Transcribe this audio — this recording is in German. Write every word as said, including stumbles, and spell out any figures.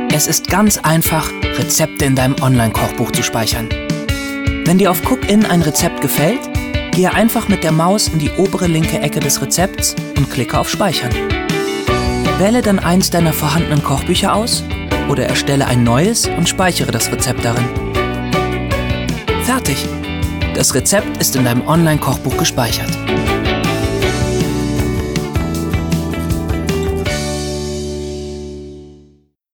Es ist ganz einfach, Rezepte in deinem Online-Kochbuch zu speichern. Wenn dir auf Cookin ein Rezept gefällt, gehe einfach mit der Maus in die obere linke Ecke des Rezepts und klicke auf Speichern. Wähle dann eins deiner vorhandenen Kochbücher aus oder erstelle ein neues und speichere das Rezept darin. Fertig! Das Rezept ist in deinem Online-Kochbuch gespeichert.